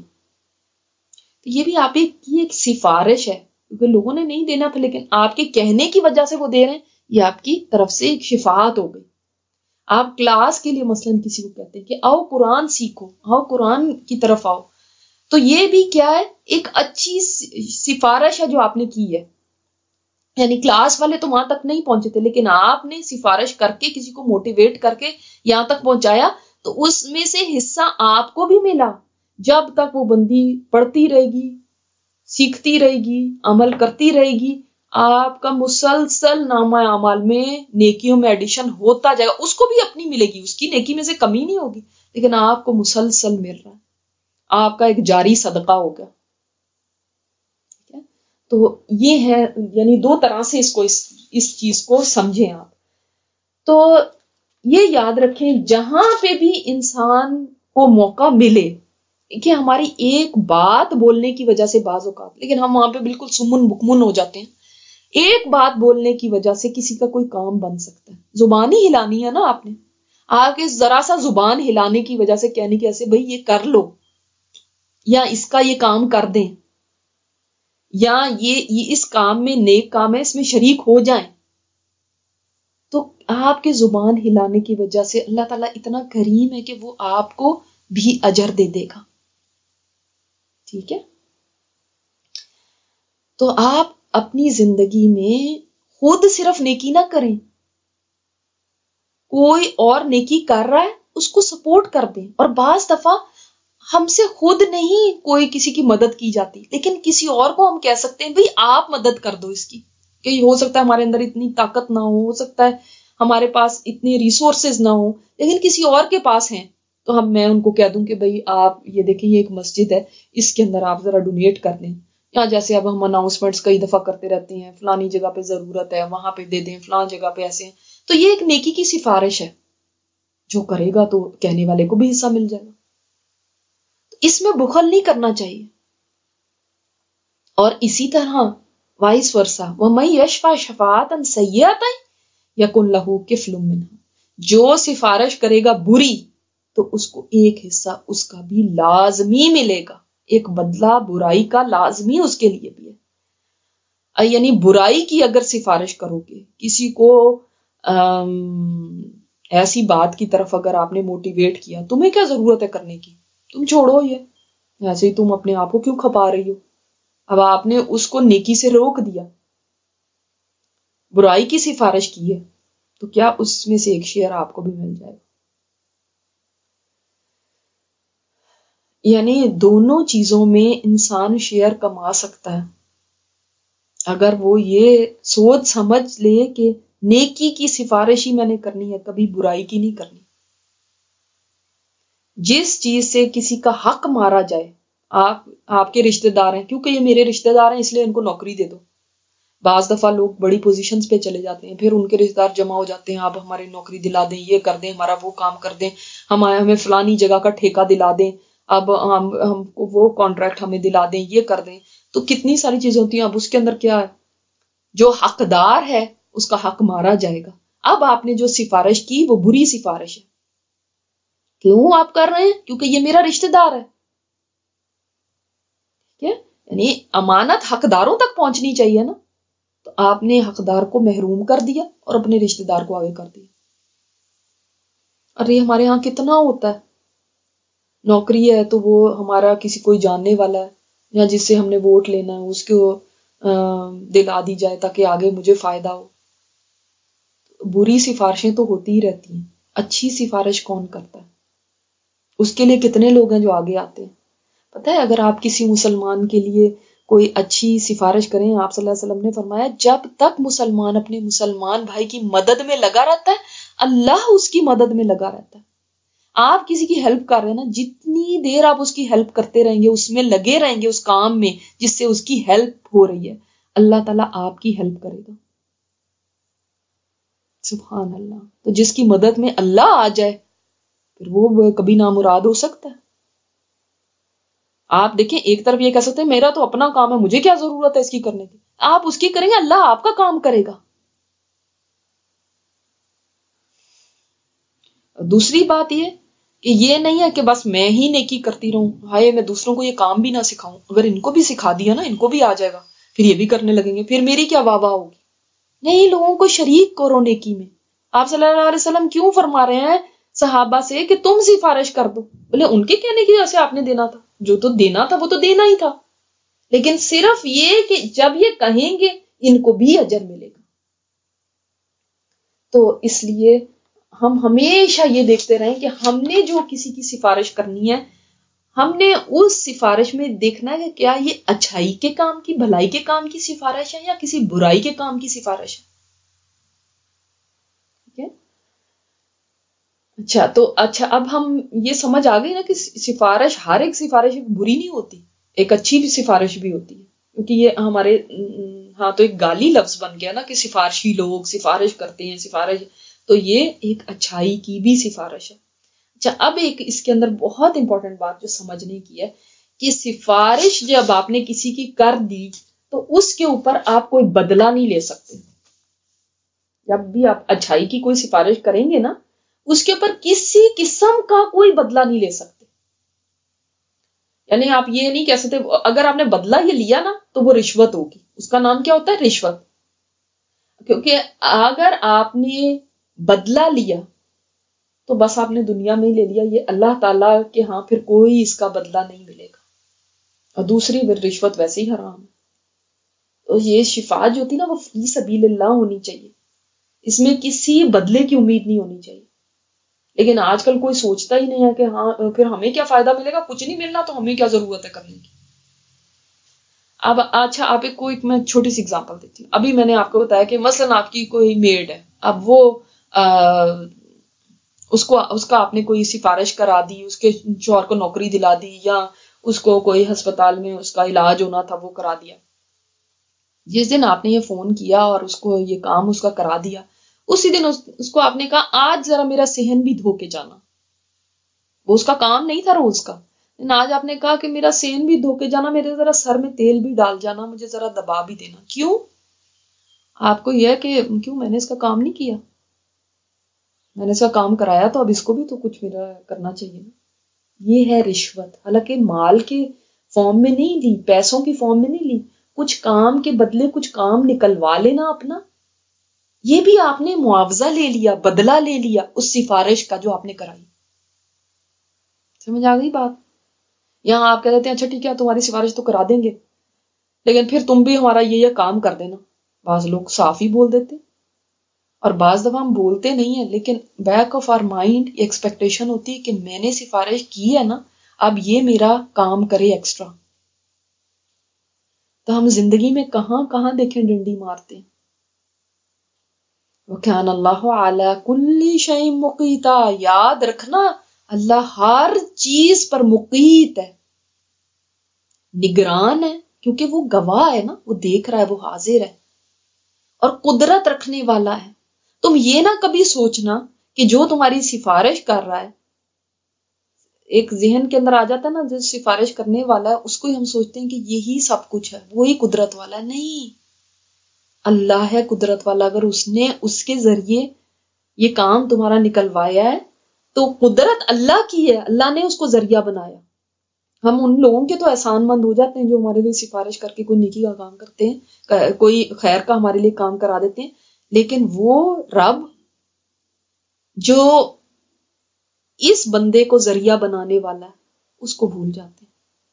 تو یہ بھی آپ کی ایک سفارش ہے، کیونکہ لوگوں نے نہیں دینا تھا لیکن آپ کے کہنے کی وجہ سے وہ دے رہے ہیں، یہ آپ کی طرف سے ایک شفاعت ہو گئی. آپ کلاس کے لیے مثلا کسی کو کہتے ہیں کہ آؤ قرآن سیکھو، آؤ قرآن کی طرف آؤ، تو یہ بھی کیا ہے، ایک اچھی سفارش ہے جو آپ نے کی ہے. یعنی کلاس والے تو وہاں تک نہیں پہنچے تھے، لیکن آپ نے سفارش کر کے کسی کو موٹیویٹ کر کے یہاں تک پہنچایا، تو اس میں سے حصہ آپ کو بھی ملا. جب تک وہ بندی پڑھتی رہے گی، سیکھتی رہے گی، عمل کرتی رہے گی، آپ کا مسلسل نامہ اعمال میں نیکیوں میں ایڈیشن ہوتا جائے گا. اس کو بھی اپنی ملے گی، اس کی نیکی میں سے کمی نہیں ہوگی، لیکن آپ کو مسلسل مل رہا ہے، آپ کا ایک جاری صدقہ ہوگا. تو یہ ہے، یعنی دو طرح سے اس کو اس, اس چیز کو سمجھیں آپ. تو یہ یاد رکھیں جہاں پہ بھی انسان کو موقع ملے کہ ہماری ایک بات بولنے کی وجہ سے بعض اوقات، لیکن ہم وہاں پہ بالکل سمن بکمن ہو جاتے ہیں، ایک بات بولنے کی وجہ سے کسی کا کوئی کام بن سکتا ہے. زبان ہی ہلانی ہے نا آپ نے، آپ کے ذرا سا زبان ہلانے کی وجہ سے کہنے کی ایسے بھائی یہ کر لو، یا اس کا یہ کام کر دیں، یا یہ, یہ اس کام میں نیک کام ہے اس میں شریک ہو جائیں، تو آپ کے زبان ہلانے کی وجہ سے اللہ تعالیٰ اتنا کریم ہے کہ وہ آپ کو بھی اجر دے دے گا. ٹھیک ہے؟ تو آپ اپنی زندگی میں خود صرف نیکی نہ کریں، کوئی اور نیکی کر رہا ہے اس کو سپورٹ کر دیں. اور بعض دفعہ ہم سے خود نہیں کوئی کسی کی مدد کی جاتی، لیکن کسی اور کو ہم کہہ سکتے ہیں بھئی آپ مدد کر دو اس کی، کہ ہو سکتا ہے ہمارے اندر اتنی طاقت نہ ہو، ہو سکتا ہے ہمارے پاس اتنے ریسورسز نہ ہو، لیکن کسی اور کے پاس ہیں، تو ہم میں ان کو کہہ دوں کہ بھئی آپ یہ دیکھیں یہ ایک مسجد ہے، اس کے اندر آپ ذرا ڈونیٹ کر دیں. یا جیسے اب ہم اناؤنسمنٹس کئی دفعہ کرتے رہتے ہیں، فلانی جگہ پہ ضرورت ہے وہاں پہ دے دیں، فلان جگہ پہ ایسے ہیں. تو یہ ایک نیکی کی سفارش ہے، جو کرے گا تو کہنے والے کو بھی حصہ مل جائے گا. اس میں بخل نہیں کرنا چاہیے. اور اسی طرح وائس ورسا وَمَن يَشْفَعْ شَفَاعَةً سَيِّئَةً يَكُنْ لَهُ كِفْلٌ مِّنْهَا، جو سفارش کرے گا بری تو اس کو ایک حصہ اس کا بھی لازمی ملے گا، ایک بدلہ برائی کا لازمی اس کے لیے بھی ہے. یعنی برائی کی اگر سفارش کرو گے، کسی کو ایسی بات کی طرف اگر آپ نے موٹیویٹ کیا، تمہیں کیا ضرورت ہے کرنے کی، تم چھوڑو، یہ ایسے ہی تم اپنے آپ کو کیوں کھپا رہی ہو. اب آپ نے اس کو نیکی سے روک دیا، برائی کی سفارش کی ہے، تو کیا اس میں سے ایک شیئر آپ کو بھی مل جائے گا. یعنی دونوں چیزوں میں انسان شیئر کما سکتا ہے اگر وہ یہ سوچ سمجھ لے کہ نیکی کی سفارش ہی میں نے کرنی ہے، کبھی برائی کی نہیں کرنی. جس چیز سے کسی کا حق مارا جائے، آپ آپ کے رشتہ دار ہیں، کیونکہ یہ میرے رشتہ دار ہیں اس لیے ان کو نوکری دے دو. بعض دفعہ لوگ بڑی پوزیشنز پہ چلے جاتے ہیں، پھر ان کے رشتہ دار جمع ہو جاتے ہیں، آپ ہماری نوکری دلا دیں، یہ کر دیں، ہمارا وہ کام کر دیں، ہم ہمیں فلانی جگہ کا ٹھیکہ دلا دیں، اب ہم ہم کو وہ کانٹریکٹ ہمیں دلا دیں، یہ کر دیں. تو کتنی ساری چیزیں ہوتی ہیں. اب اس کے اندر کیا ہے، جو حقدار ہے اس کا حق مارا جائے گا. اب آپ نے جو سفارش کی وہ بری سفارش ہے. کیوں آپ کر رہے ہیں؟ کیونکہ یہ میرا رشتہ دار ہے. ٹھیک ہے؟ یعنی امانت حقداروں تک پہنچنی چاہیے نا. تو آپ نے حقدار کو محروم کر دیا اور اپنے رشتہ دار کو آگے کر دیا. اور یہ ہمارے ہاں کتنا ہوتا ہے. نوکری ہے تو وہ ہمارا کسی کوئی جاننے والا ہے یا جس سے ہم نے ووٹ لینا ہے اس کو دلا دی جائے تاکہ آگے مجھے فائدہ ہو. بری سفارشیں تو ہوتی ہی رہتی ہیں، اچھی سفارش کون کرتا ہے؟ اس کے لیے کتنے لوگ ہیں جو آگے آتے ہیں. پتہ ہے اگر آپ کسی مسلمان کے لیے کوئی اچھی سفارش کریں، آپ صلی اللہ علیہ وسلم نے فرمایا جب تک مسلمان اپنے مسلمان بھائی کی مدد میں لگا رہتا ہے، اللہ اس کی مدد میں لگا رہتا ہے. آپ کسی کی ہیلپ کر رہے ہیں نا، جتنی دیر آپ اس کی ہیلپ کرتے رہیں گے، اس میں لگے رہیں گے، اس کام میں جس سے اس کی ہیلپ ہو رہی ہے، اللہ تعالیٰ آپ کی ہیلپ کرے گا. سبحان اللہ. تو جس کی مدد میں اللہ آ جائے پھر وہ کبھی نامراد ہو سکتا ہے. آپ دیکھیں ایک طرف یہ کہہ سکتے ہیں میرا تو اپنا کام ہے، مجھے کیا ضرورت ہے اس کی کرنے کی. آپ اس کی کریں گے، اللہ آپ کا کام کرے گا. دوسری بات یہ کہ یہ نہیں ہے کہ بس میں ہی نیکی کرتی رہوں، ہائے میں دوسروں کو یہ کام بھی نہ سکھاؤں. اگر ان کو بھی سکھا دیا نا، ان کو بھی آ جائے گا، پھر یہ بھی کرنے لگیں گے، پھر میری کیا واہ واہ ہوگی. نہیں، لوگوں کو شریک کرو نیکی میں. آپ صلی اللہ علیہ وسلم کیوں فرما رہے ہیں صحابہ سے کہ تم سفارش کر دو؟ بولے ان کے کہنے کی وجہ سے آپ نے دینا تھا، جو تو دینا تھا وہ تو دینا ہی تھا، لیکن صرف یہ کہ جب یہ کہیں گے ان کو بھی اجر ملے گا. تو اس لیے ہم ہمیشہ یہ دیکھتے رہیں کہ ہم نے جو کسی کی سفارش کرنی ہے، ہم نے اس سفارش میں دیکھنا ہے کہ کیا یہ اچھائی کے کام کی، بھلائی کے کام کی سفارش ہے یا کسی برائی کے کام کی سفارش ہے. ٹھیک ہے؟ اچھا تو اچھا اب ہم یہ سمجھ آ گئی نا کہ سفارش، ہر ایک سفارش ایک بری نہیں ہوتی، ایک اچھی بھی سفارش بھی ہوتی ہے. کیونکہ یہ ہمارے ہاں تو ایک گالی لفظ بن گیا نا کہ سفارشی لوگ سفارش کرتے ہیں، سفارش، تو یہ ایک اچھائی کی بھی سفارش ہے. اچھا اب ایک اس کے اندر بہت امپورٹنٹ بات جو سمجھنے کی ہے کہ سفارش جب آپ نے کسی کی کر دی تو اس کے اوپر آپ کوئی بدلہ نہیں لے سکتے. جب بھی آپ اچھائی کی کوئی سفارش کریں گے نا اس کے اوپر کسی قسم کا کوئی بدلہ نہیں لے سکتے. یعنی آپ یہ نہیں کہہ سکتے اگر آپ نے بدلہ یہ لیا نا تو وہ رشوت ہوگی. اس کا نام کیا ہوتا ہے؟ رشوت. کیونکہ اگر آپ نے بدلہ لیا تو بس آپ نے دنیا میں ہی لے لیا، یہ اللہ تعالیٰ کے ہاں پھر کوئی اس کا بدلہ نہیں ملے گا. اور دوسری رشوت ویسے ہی حرام ہے. تو یہ شفاعت جو ہوتی نا وہ فی سبیل اللہ ہونی چاہیے، اس میں کسی بدلے کی امید نہیں ہونی چاہیے. لیکن آج کل کوئی سوچتا ہی نہیں ہے کہ ہاں پھر ہمیں کیا فائدہ ملے گا، کچھ نہیں ملنا تو ہمیں کیا ضرورت ہے کرنے کی. اب اچھا آپ کو ایک میں چھوٹی سی اگزامپل دیتی ہوں. ابھی میں نے آپ کو بتایا کہ مثلا آپ کی کوئی میڈ ہے، اب وہ اس کو اس کا آپ نے کوئی سفارش کرا دی، اس کے شوہر کو نوکری دلا دی، یا اس کو کوئی ہسپتال میں اس کا علاج ہونا تھا وہ کرا دیا. جس دن آپ نے یہ فون کیا اور اس کو یہ کام اس کا کرا دیا، اسی دن اس, اس کو آپ نے کہا آج ذرا میرا صحن بھی دھو کے جانا. وہ اس کا کام نہیں تھا روز کا، لیکن آج آپ نے کہا کہ میرا صحن بھی دھو کے جانا، میرے ذرا سر میں تیل بھی ڈال جانا، مجھے ذرا دبا بھی دینا. کیوں؟ آپ کو یہ ہے کہ کیوں میں نے اس کا کام نہیں کیا، میں نے اس کا کام کرایا تو اب اس کو بھی تو کچھ میرا کرنا چاہیے نا. یہ ہے رشوت. حالانکہ مال کے فارم میں نہیں لی، پیسوں کی فارم میں نہیں لی، کچھ کام کے بدلے کچھ کام نکلوا لینا اپنا. یہ بھی آپ نے معاوضہ لے لیا، بدلہ لے لیا اس سفارش کا جو آپ نے کرائی. سمجھ آ گئی بات؟ یہاں آپ کہہ دیتے ہیں اچھا ٹھیک ہے تمہاری سفارش تو کرا دیں گے لیکن پھر تم بھی ہمارا یہ یہ کام کر دینا. بعض لوگ صاف ہی بول دیتے، اور بعض دفعہ ہم بولتے نہیں ہیں لیکن بیک آف آر مائنڈ یہ ایکسپیکٹیشن ہوتی ہے کہ میں نے سفارش کی ہے نا اب یہ میرا کام کرے ایکسٹرا. تو ہم زندگی میں کہاں کہاں دیکھیں ڈنڈی مارتے ہیں. وَكَانَ اللَّهُ عَلَى كُلِّ شَيْءٍ مُقِيتًا. یاد رکھنا اللہ ہر چیز پر مقیت ہے، نگران ہے، کیونکہ وہ گواہ ہے نا، وہ دیکھ رہا ہے، وہ حاضر ہے اور قدرت رکھنے والا ہے. تم یہ نہ کبھی سوچنا کہ جو تمہاری سفارش کر رہا ہے، ایک ذہن کے اندر آ جاتا ہے نا جو سفارش کرنے والا ہے اس کو ہی ہم سوچتے ہیں کہ یہی سب کچھ ہے، وہی قدرت والا ہے. نہیں، اللہ ہے قدرت والا. اگر اس نے اس کے ذریعے یہ کام تمہارا نکلوایا ہے تو قدرت اللہ کی ہے، اللہ نے اس کو ذریعہ بنایا. ہم ان لوگوں کے تو احسان مند ہو جاتے ہیں جو ہمارے لیے سفارش کر کے کوئی نیکی کا کام کرتے ہیں، کوئی خیر کا ہمارے لیے کام کرا دیتے ہیں، لیکن وہ رب جو اس بندے کو ذریعہ بنانے والا ہے اس کو بھول جاتے ہیں.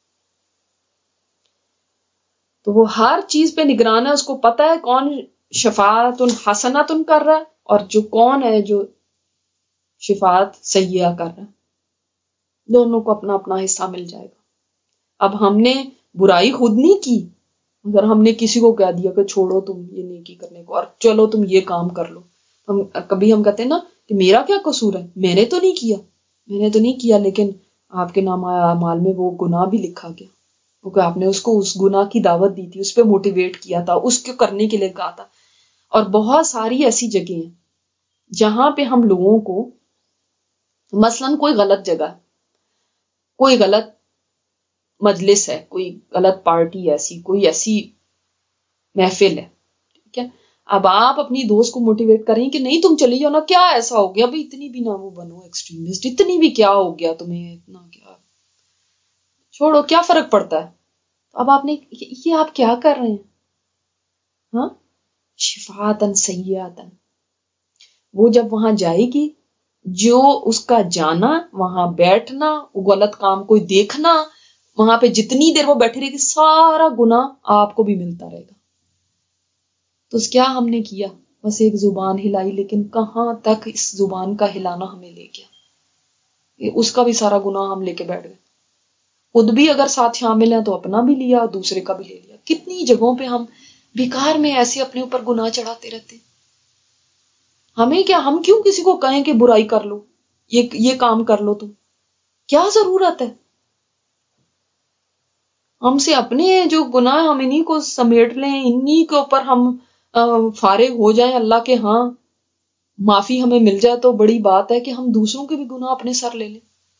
تو وہ ہر چیز پہ نگران ہے، اس کو پتا ہے کون شفاعت حسنۃ کر رہا ہے اور جو کون ہے جو شفاعت سیئہ کر رہا ہے. دونوں کو اپنا اپنا حصہ مل جائے گا. اب ہم نے برائی خود نہیں کی، اگر ہم نے کسی کو کہہ دیا کہ چھوڑو تم یہ نیکی کرنے کو اور چلو تم یہ کام کر لو، ہم کبھی ہم کہتے ہیں نا کہ میرا کیا قصور ہے، میں نے تو نہیں کیا میں نے تو نہیں کیا لیکن آپ کے نام اعمال میں وہ گناہ بھی لکھا گیا کیونکہ آپ نے اس کو اس گناہ کی دعوت دی تھی، اس پہ موٹیویٹ کیا تھا، اس کو کرنے کے لیے کہا تھا. اور بہت ساری ایسی جگہیں ہیں جہاں پہ ہم لوگوں کو مثلاً کوئی غلط جگہ، کوئی غلط مجلس ہے، کوئی غلط پارٹی، ایسی کوئی ایسی محفل ہے، ٹھیک ہے، اب آپ اپنی دوست کو موٹیویٹ کریں کہ نہیں تم چلی جاؤ نا، کیا ایسا ہو گیا بھائی، اتنی بھی نہ وہ بنو ایکسٹریمسٹ، اتنی بھی کیا ہو گیا تمہیں، اتنا کیا چھوڑو، کیا فرق پڑتا ہے. اب آپ نے یہ آپ کیا کر رہے ہیں؟ ہاں شفاعتن سیئاتن. وہ جب وہاں جائے گی، جو اس کا جانا، وہاں بیٹھنا، وہ غلط کام کوئی دیکھنا، وہاں پہ جتنی دیر وہ بیٹھی رہے گی سارا گناہ آپ کو بھی ملتا رہے گا. تو کیا ہم نے کیا؟ بس ایک زبان ہلائی، لیکن کہاں تک اس زبان کا ہلانا ہمیں لے گیا، اس کا بھی سارا گناہ ہم لے کے بیٹھ گئے. خود بھی اگر ساتھ شامل ہیں تو اپنا بھی لیا اور دوسرے کا بھی لے لیا. کتنی جگہوں پہ ہم بیکار میں ایسے اپنے اوپر گناہ چڑھاتے رہتے ہیں. ہمیں کیا، ہم کیوں کسی کو کہیں کہ برائی کر لو، یہ یہ کام کر لو، تم کیا ضرورت ہے؟ ہم سے اپنے جو گناہ ہم انہی کو سمیٹ لیں، انہی کے اوپر ہم فارغ ہو جائیں اللہ کے ہاں معافی ہمیں مل جائے تو بڑی بات ہے کہ ہم دوسروں کے بھی گناہ اپنے سر لے لیں.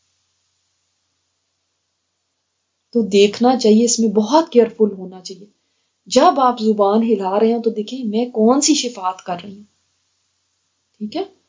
تو دیکھنا چاہیے، اس میں بہت کیئرفل ہونا چاہیے. جب آپ زبان ہلا رہے ہیں تو دیکھیں میں کون سی شفاعت کر رہی ہوں. ٹھیک ہے.